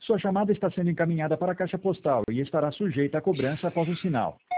Sua chamada está sendo encaminhada para a caixa postal e estará sujeita a cobrança após o sinal.